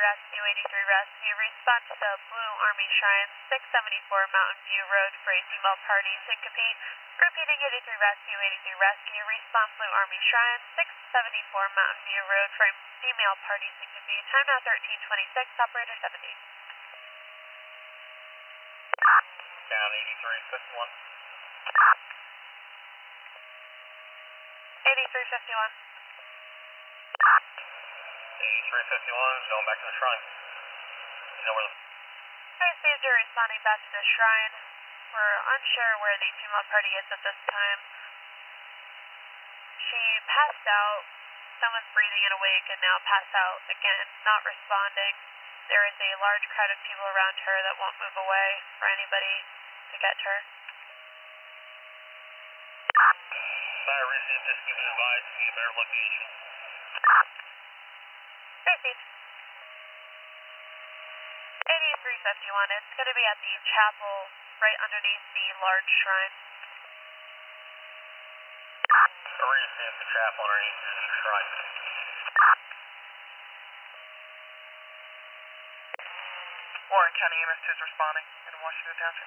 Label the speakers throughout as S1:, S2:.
S1: Rescue, 83 Rescue. Respond to the Blue Army Shrine, 674 Mountain View Road for a female party syncope. Repeating, 83 Rescue, 83 Rescue. Respond Blue Army Shrine, 674 Mountain View Road for a female party syncope. Time now 13:26, operator 70.
S2: Down 8351.
S1: 8351.
S2: 8351 is going back to the shrine. You know where the...
S1: Received, you're responding back to the shrine. We're unsure where the female party is at this time. She passed out. Someone's breathing and awake and now passed out again, not responding. There is a large crowd of people around her that won't move away for anybody to get to her.
S2: Sorry, received. Just give me advice. Need a better location.
S1: Received. 8351. It's going to be at the chapel right underneath the large shrine.
S2: Received the chapel underneath the shrine.
S3: Warren County EMS2 is responding in Washington Township.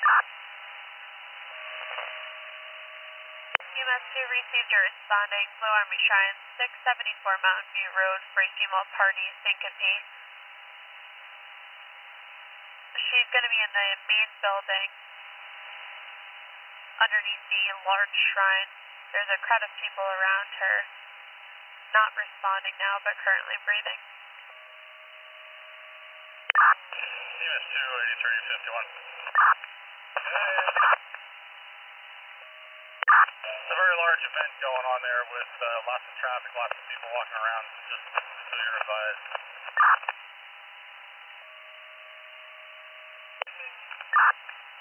S1: EMS2 received, you're responding. Blue Army Shrine, 674 Mountain View Road for a female party syncope. She's going to be in the main building underneath the large shrine. There's a crowd of people around her, not responding now, but currently breathing.
S2: EMS2, 8351. It's a very large event going on there with lots of traffic, lots of people walking around, just so you're advised.